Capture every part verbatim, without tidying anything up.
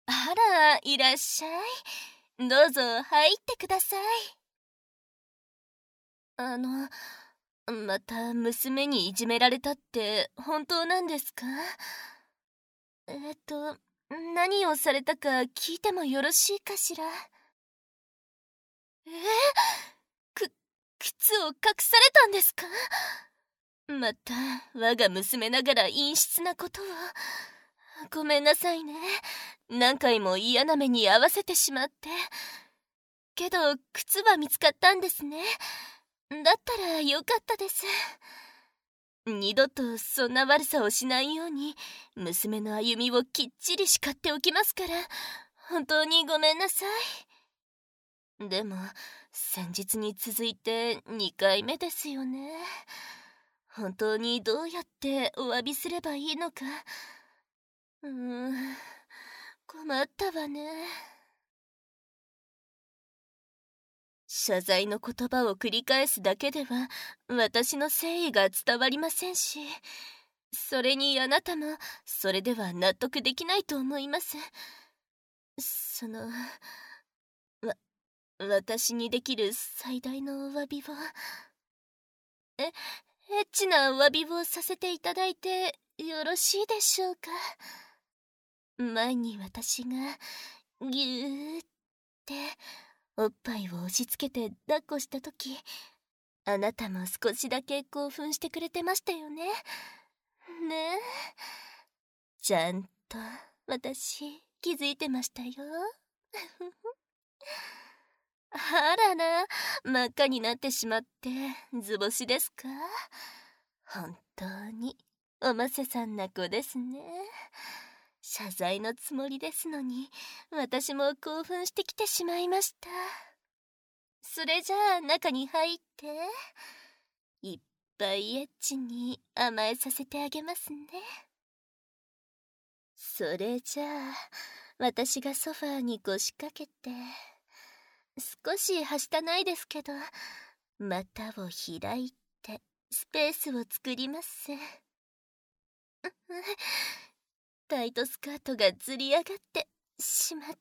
あら、いらっしゃい。どうぞ入ってください。あの、また娘にいじめられたって本当なんですか？えっと、何をされたか聞いてもよろしいかしら？えく、靴を隠されたんですか？また、我が娘ながら陰湿なことを。ごめんなさいね。何回も嫌な目に遭わせてしまって。けど、靴は見つかったんですね。だったらよかったです。二度とそんな悪さをしないように、娘の歩みをきっちり叱っておきますから、本当にごめんなさい。でも、先日に続いてにかいめですよね。本当にどうやってお詫びすればいいのか。うーん、困ったわね。謝罪の言葉を繰り返すだけでは私の誠意が伝わりませんし、それにあなたもそれでは納得できないと思います。その、わ、私にできる最大のお詫びを、え、エッチなお詫びをさせていただいてよろしいでしょうか。前に私がぎゅーっておっぱいを押し付けて抱っこした時、あなたも少しだけ興奮してくれてましたよね。ねえ。ちゃんと私気づいてましたよ。あらら、真っ赤になってしまって図星ですか？本当におませさんな子ですね。謝罪のつもりですのに、私も興奮してきてしまいました。それじゃあ中に入って、いっぱいエッチに甘えさせてあげますね。それじゃあ私がソファーに腰掛けて、少しはしたないですけど股を開いてスペースを作ります。タイトスカートがずり上がってしまって、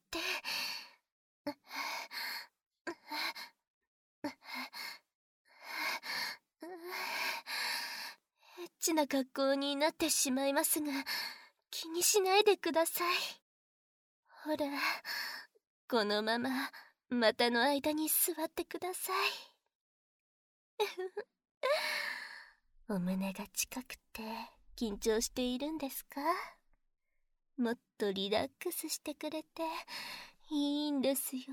エッチな格好になってしまいますが、気にしないでください。ほら、このまま股の間に座ってください。お胸が近くて緊張しているんですか？もっとリラックスしてくれていいんですよ。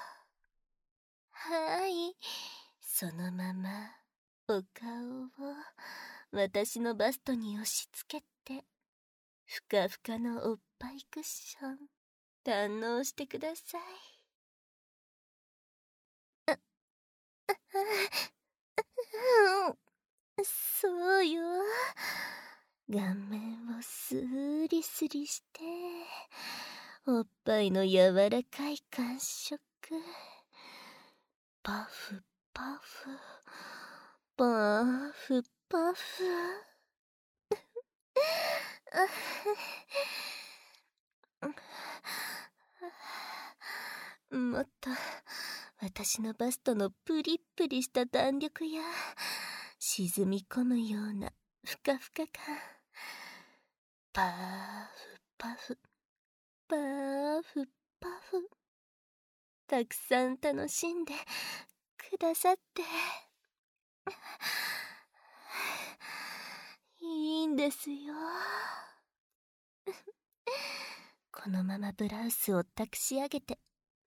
はい、そのままお顔を私のバストに押し付けて、ふかふかのおっぱいクッション堪能してください。そうよ。顔面をスリスリして、おっぱいの柔らかい感触。パフパフ、パフパフ。もっと私のバストのプリップリした弾力や沈み込むようなふかふか感、パフパフ、パフパフ、たくさん楽しんでくださっていいんですよ。このままブラウスをたくし上げて、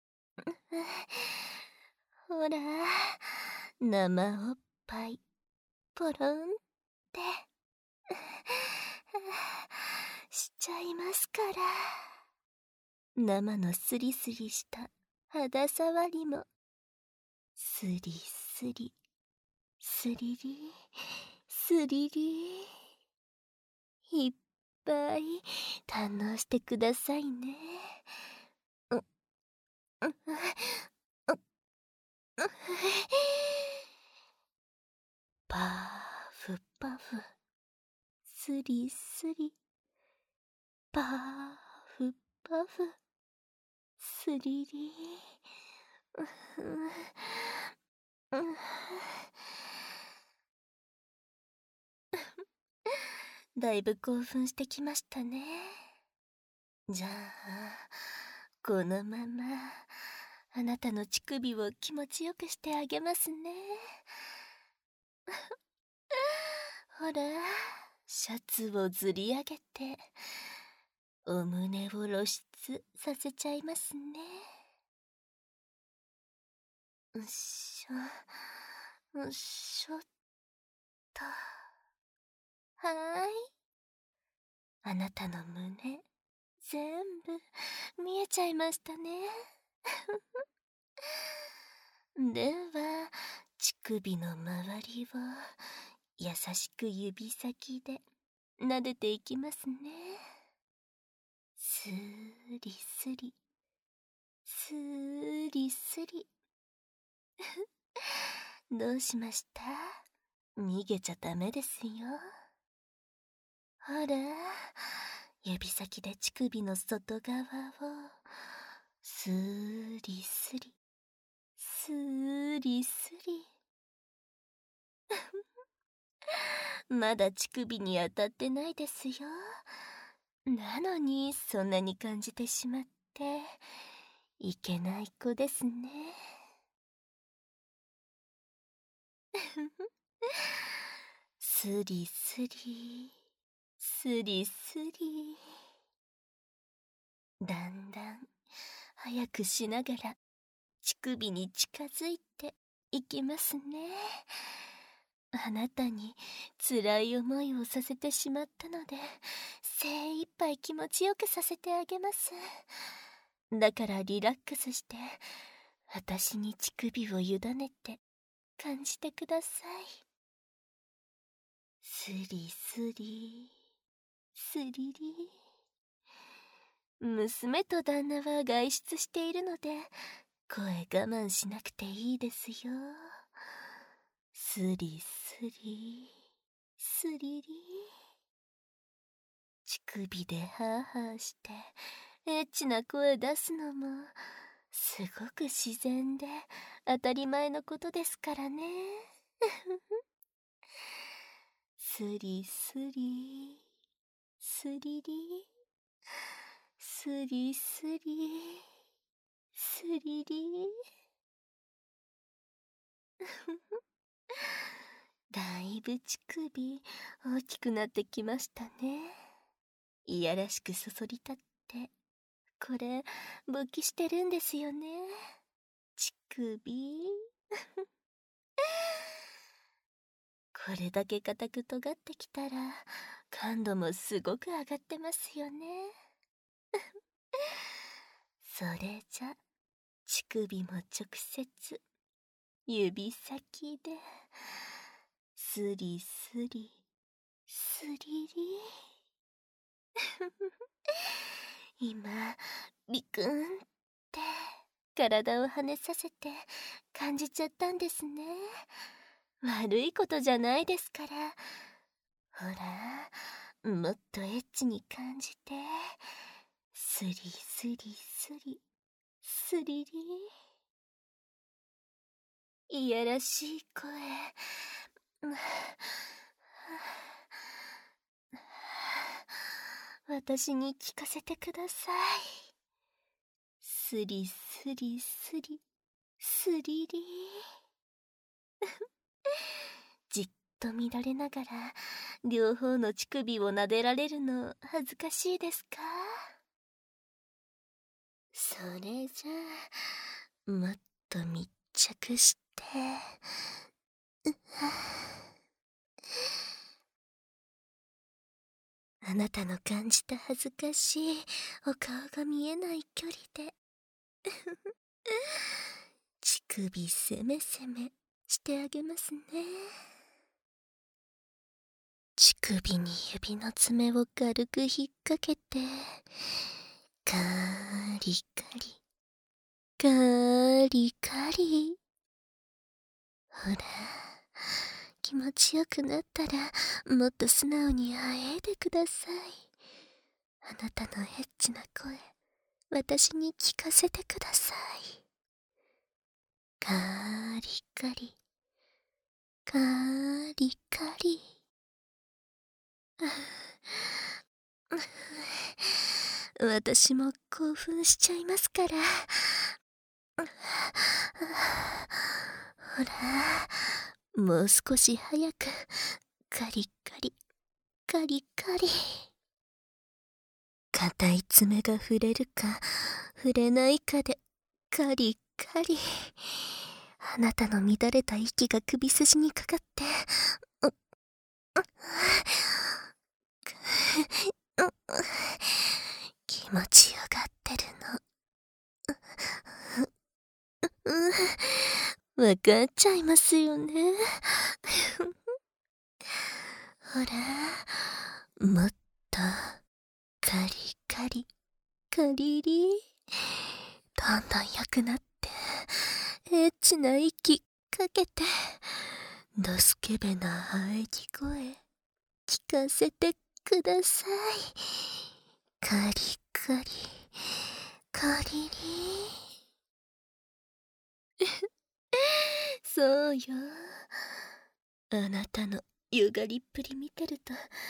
ほら、生おっぱいポロンってしちゃいますから。生のスリスリした肌触りもスリスリスリリスリリ、いっぱい堪能してくださいね。う、う、う、う、パフパフ、スリスリ、パフパフ。 すりり。うん、だいぶ興奮してきましたね。じゃあこのままあなたの乳首を気持ちよくしてあげますね。ほら、シャツをずり上げてお胸を露出させちゃいますね。うっしょうっしょっと。はーい、あなたの胸全部見えちゃいましたね。では乳首の周りを優しく指先で撫でていきますね。スリスリスリスリ。どうしました？逃げちゃダメですよ。ほら、指先で乳首の外側をスリスリスリスリ。まだ乳首に当たってないですよ。なのにそんなに感じてしまっていけない子ですね。スリスリスリスリ。だんだん早くしながら乳首に近づいていきますね。あなたに辛い思いをさせてしまったので精一杯気持ちよくさせてあげます。だからリラックスして私に乳首を委ねて感じてください。スリスリスリリ。娘と旦那は外出しているので声我慢しなくていいですよ。スリスリスリリ。乳首でハーハーしてエッチな声出すのもすごく自然で当たり前のことですからね。スリスリスリリスリスリスリリ。だいぶ乳首大きくなってきましたね。いやらしくそそり立ってこれ勃起してるんですよね。乳首これだけ硬く尖ってきたら感度もすごく上がってますよね。それじゃ乳首も直接指先でスリスリスリリ。今ビクンって体を跳ねさせて感じちゃったんですね。悪いことじゃないですから。ほら、もっとエッチに感じてスリスリスリスリリ。いやらしい声私に聞かせてください。スリスリスリスリリ。じっと見られながら両方の乳首を撫でられるの恥ずかしいですか？それじゃあもっと密着してあなたの感じた恥ずかしいお顔が見えない距離で乳首せめせめしてあげますね。乳首に指の爪を軽く引っ掛けてカリカリカリカリ。ほら気持ちよくなったらもっと素直にあえいでください。あなたのエッチな声私に聞かせてください。カリカリ、カリカリ。私も興奮しちゃいますから。ほら、もう少し早く、カリカリ、カリカリ。硬い爪が触れるか、触れないかで、カリカリ。あなたの乱れた息が首筋にかかって、うっ、うっ、うっ、気持ちよがってるの。う、わかっちゃいますよね。ほら、もっと、カリカリ、カリリ。どんどん良くなって、エッチな息かけて、ドスケベな喘ぎ声、聞かせてください。カリカリ、カリリ。そうよ。あなたのゆがりっぷり見てると、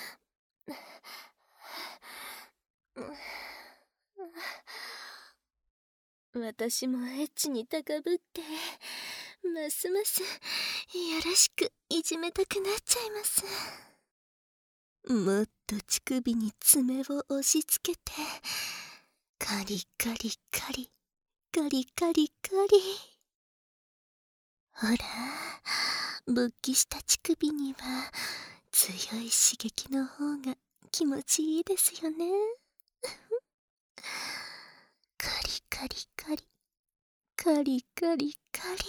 私もエッチに高ぶって、ますますよろしくいじめたくなっちゃいます。もっと乳首に爪を押し付けて、カリカリカリ、カリカリカリ。ほら、勃起した乳首には強い刺激の方が気持ちいいですよね。カリカリカリ、カリカリカリ。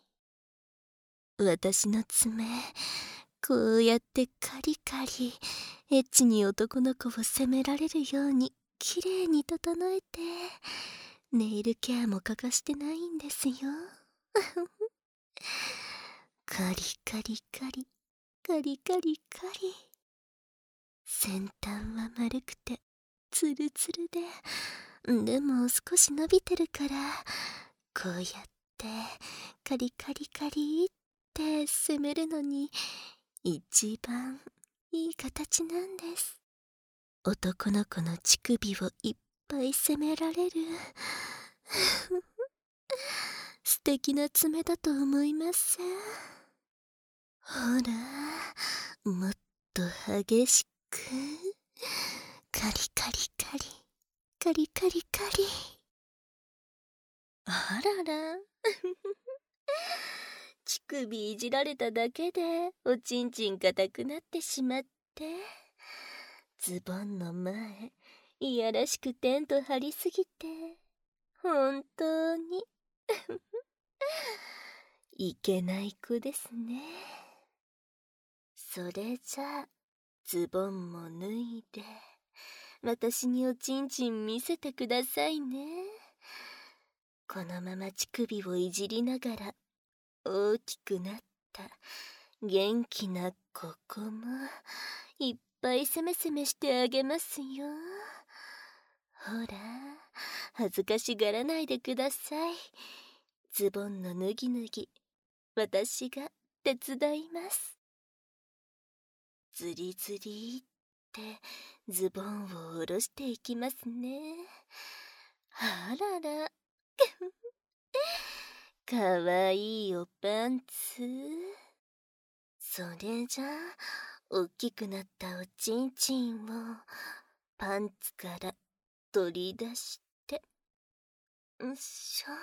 私の爪、こうやってカリカリ、エッチに男の子を責められるようにきれいに整えて、ネイルケアも欠かしてないんですよ。カリカリカリ、カリカリカリ。先端は丸くてツルツルで、でも少し伸びてるから、こうやってカリカリカリって攻めるのに一番いい形なんです。男の子の乳首をいっぱい攻められる素敵な爪だと思いません？ほら、もっと激しく、カリカリカリ、カリカリカリ。あらら乳首いじられただけでおちんちん硬くなってしまって、ズボンの前いやらしくテント張りすぎて、本当にいけない子ですね。それじゃあズボンも脱いで、私におちんちん見せてくださいね。このまま乳首をいじりながら大きくなった元気なここもいっぱいせめせめしてあげますよ。ほら、恥ずかしがらないでください。ズボンの脱ぎ脱ぎ、私が手伝います。ズリズリってズボンを下ろしていきますね。あららかわいいおパンツ。それじゃあ大きくなったおちんちんをパンツから取り出して、んっしょ。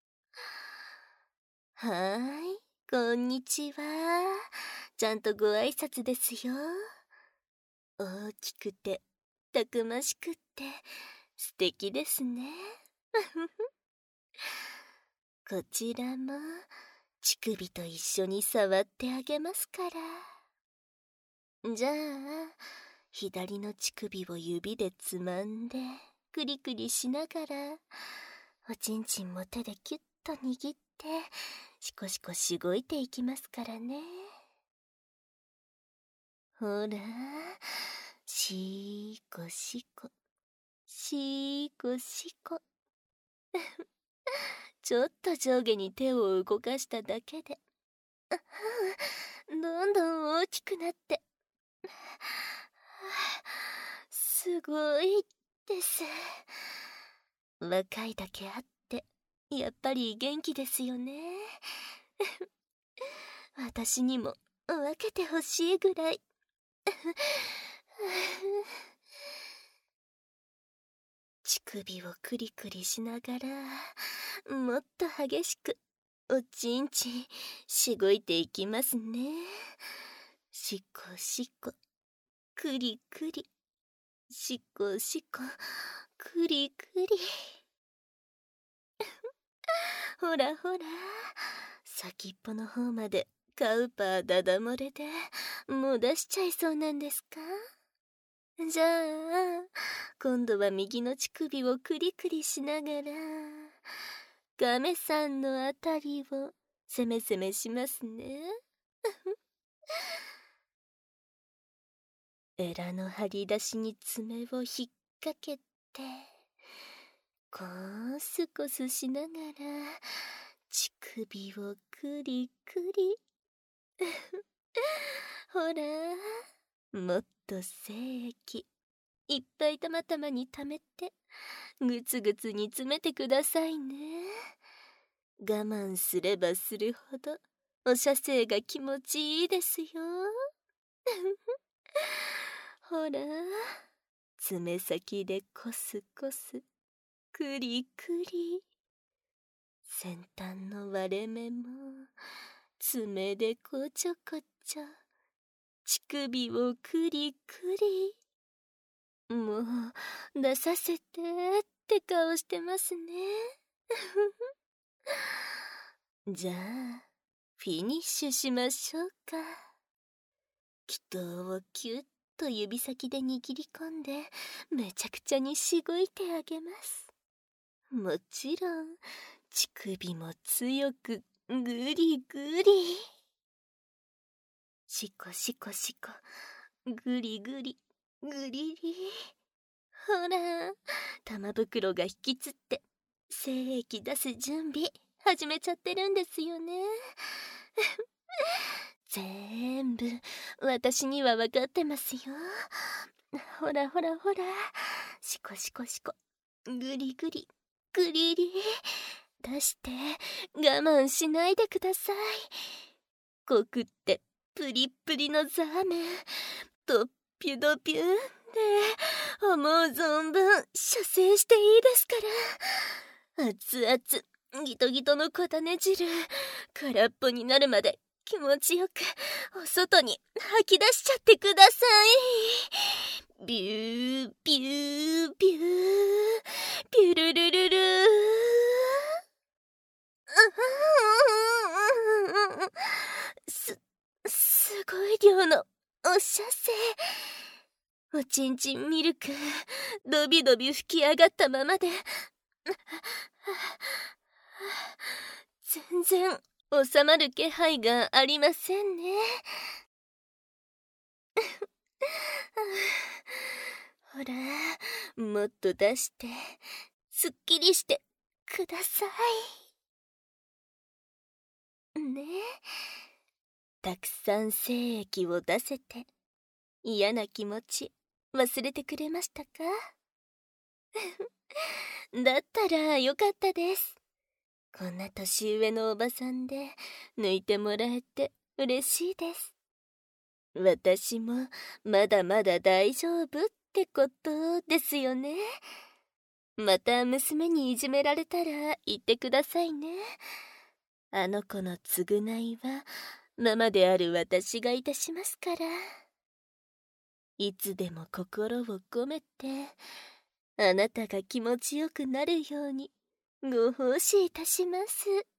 はーい、こんにちは。ちゃんとご挨拶ですよ。大きくてたくましくって素敵ですね。こちらも乳首と一緒に触ってあげますから。じゃあ左の乳首を指でつまんでクリクリしながら、おちんちんも手でキュッと握ってシコシコしごいていきますからね。ほら、シーコシコ、 しこしこ。ちょっと上下に手を動かしただけで、どんどん大きくなって、すごいです。若いだけあって、やっぱり元気ですよね。私にも分けてほしいぐらい。乳首をクリクリしながら、もっと激しくおちんちんしごいていきますね。しこしこ、クリクリ、しこしこ、クリクリ。ほらほら、先っぽの方までカウパーダダ漏れでもう出しちゃいそうなんですか？じゃあ今度は右の乳首をクリクリしながらガメさんのあたりをせめせめしますね。エラの張り出しに爪を引っ掛けてコスコスしながら乳首をクリクリ。ほら、もっと精液いっぱいたまたまにためてぐつぐつ煮詰めてくださいね。我慢すればするほどお射精が気持ちいいですよ。ほら、爪先でコスコスクリクリ。先端の割れ目も爪でこちょこちょ乳首をクリクリ。もう出させてって顔してますね。じゃあフィニッシュしましょうか。気筒をキュッと指先で握り込んでめちゃくちゃにしごいてあげます。もちろん乳首も強くグリグリ。しこしこしこグリグリグリリ。ほら、玉袋が引きつって精液出す準備始めちゃってるんですよね。全部私には分かってますよ。ほらほらほら、しこしこしこグリグリグリリ。出して我慢しないでください。濃くってプリップリのザーメンとピュドピュンで思う存分射精していいですから。熱々ギトギトの小種汁空っぽになるまで気持ちよくお外に吐き出しちゃってください。ビュービュービュービュルルルルー。す、すごい量のお射精。おちんちんミルクドビドビ吹き上がったままで全然収まる気配がありませんね。ほら、もっと出してすっきりしてくださいね。たくさん精液を出せて嫌な気持ち忘れてくれましたか？だったらよかったです。こんな年上のおばさんで抜いてもらえて嬉しいです。私もまだまだ大丈夫ってことですよね。また娘にいじめられたら言ってくださいね。あの子の償いはママである私がいたしますから。いつでも心を込めてあなたが気持ちよくなるようにご奉仕いたします。